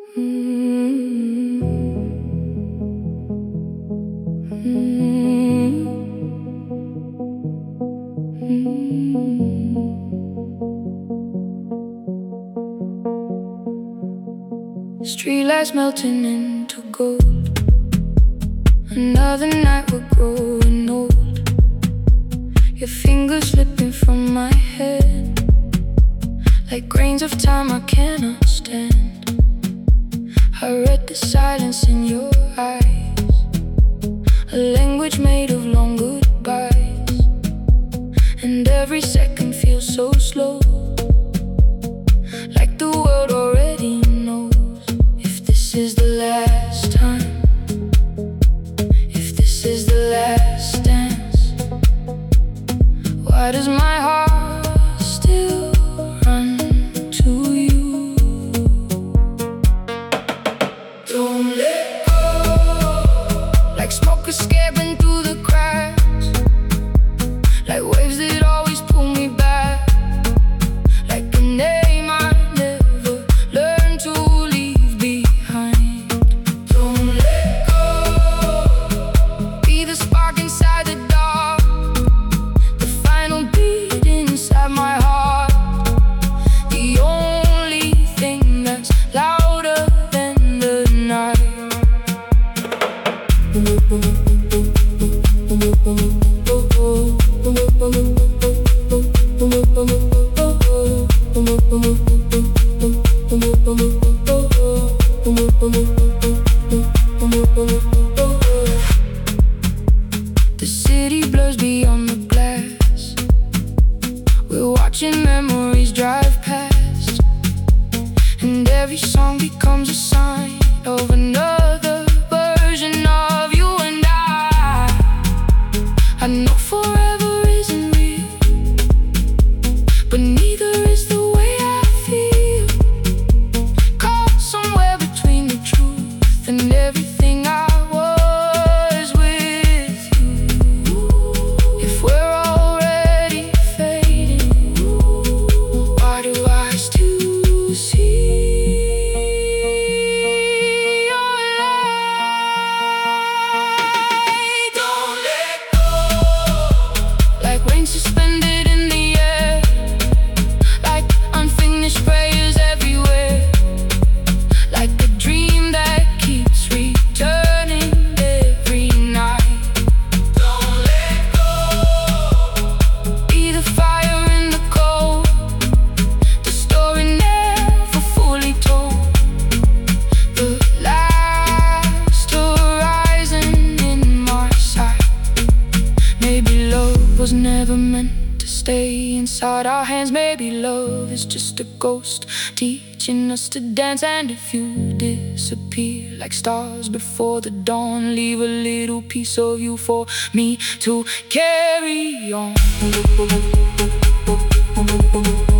Streetlights melting into gold. Another night we're growing old. Your fingers slipping from my head like grains of time I cannot stand. I read the silence in your eyes, a language made of long goodbyes. And every second feels so slow, like the world already knows if this is the last time, if this is the last dance. Why does my heart still run to you? Don't let go, like smoke escaping through the cracks, like waves that always pull me back, like a name I never learned to leave behind. Don't let go, be the spark inside the dark, the final beat inside my heart, the only thing that's louder than the night. The city blurs beyond the glass. We're watching memories drive past, and every song becomes a sign of another version of you and I know forever isn't real, but neither is the way I feel. Caught somewhere between the truth and everything I was with you. If we're already fading, why do I still see your light? Don't let go, like rain suspended in the air, like unfinished prayers everywhere, like a dream that keeps returning every night. Don't let go, be the fire in the cold, the story never fully told, the last horizon in my sight. Maybe love was never meant to stay inside our hands. Maybe love is just a ghost teaching us to dance. And if you disappear like stars before the dawn, leave a little piece of you for me to carry on.